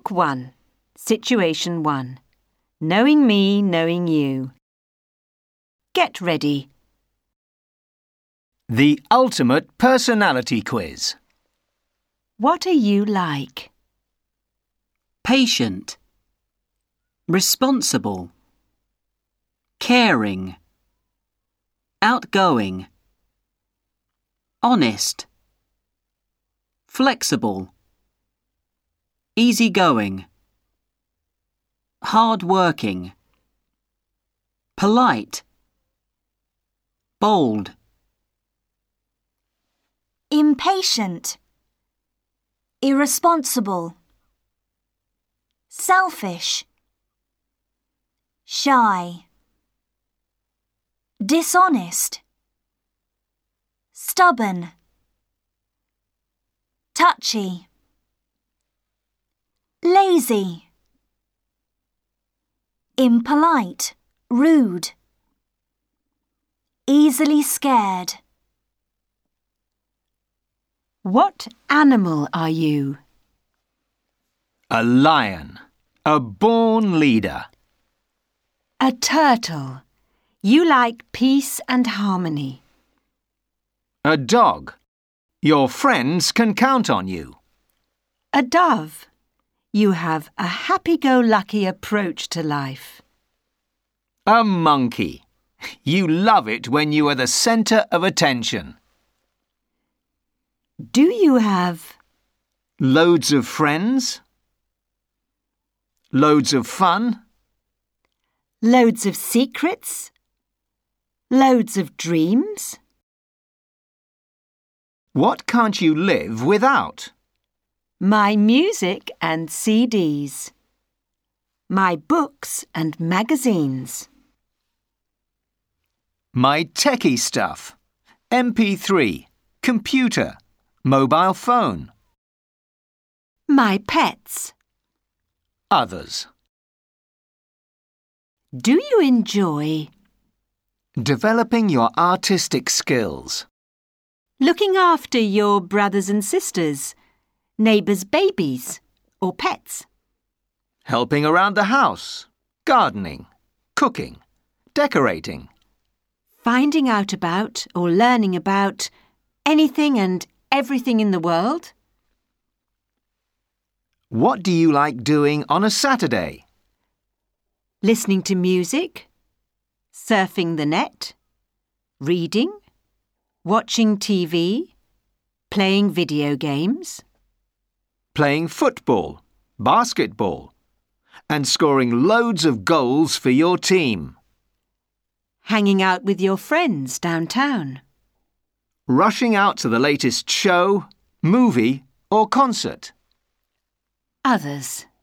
Book 1, Situation 1. Knowing me, knowing you. Get ready. The ultimate personality quiz. What are you like? Patient, responsible, caring, outgoing, honest, flexible, easygoing, hard-working, polite, bold, impatient, irresponsible, selfish, shy, dishonest, stubborn, touchy, lazy, impolite, rude, easily scared. What animal are you? A lion. A born leader. A turtle. You like peace and harmony. A dog. Your friends can count on you. A dove. You have a happy-go-lucky approach to life. A monkey. You love it when you are the centre of attention. Do you have Loads of friends? Loads of fun? loads of secrets? Loads of dreams? What can't you live without? My music and CDs. My books and magazines. My techie stuff. MP3, computer, mobile phone. My pets. Others. Do you enjoy Developing your artistic skills. looking after your brothers and sisters, neighbours' babies, or pets? Helping around the house. Gardening. Cooking. Decorating. Finding out about or learning about anything and everything in the world? What do you like doing on a Saturday? Listening to music? Surfing the net? Reading? Watching TV? Playing video games? Playing football, basketball, and scoring loads of goals for your team. Hanging out with your friends downtown? Rushing out to the latest show, movie, or concert. Others.